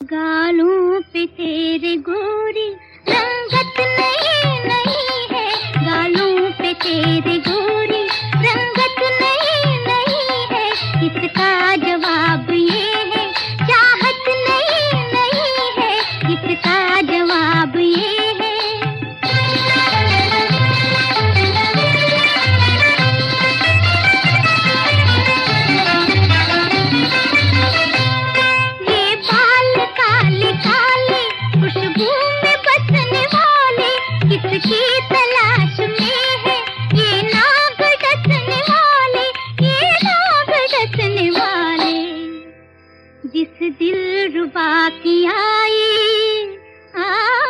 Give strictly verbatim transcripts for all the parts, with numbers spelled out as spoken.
गालों पे तेरे गोरी रंगत नहीं नहीं है, गालों पे तेरे गोरी रंगत नहीं नहीं है। इसका जवाब ये है चाहत नहीं नहीं है, इसका जवाब ये है। किसकी तलाश में है ये नाग डसने वाले, ये नाग डसने वाले। जिस दिल रुबा की आई आ,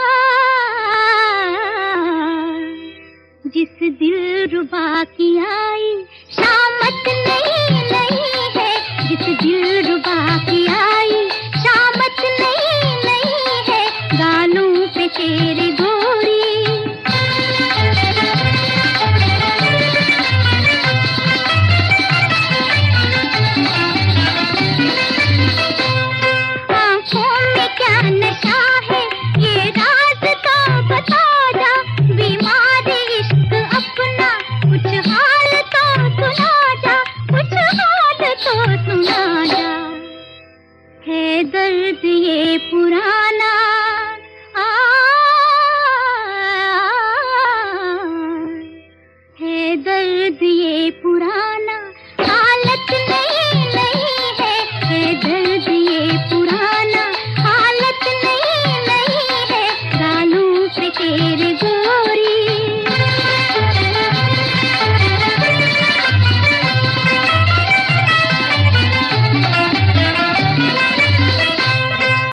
जिस दिल रुबा की आई शामत नहीं नहीं है, जिस दिल रुबा की आई शामत नहीं नहीं है। गालों पे तेरे गोरी नशा है ये राज का बता जा, बीमार इश्क अपना कुछ हाल तो सुना जा, कुछ हाल तो सुना जा। है दर्द ये पुराना